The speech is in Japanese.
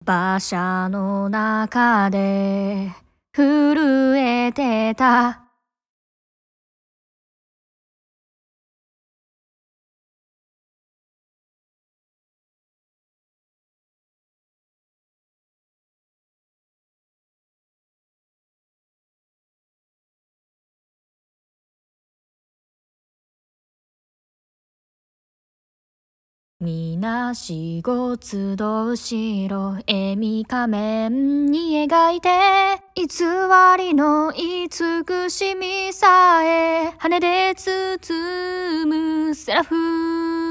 馬車の中で震えてた。みなしご集う白笑み仮面に描いて、偽りの慈しみさえ羽で包むセラフ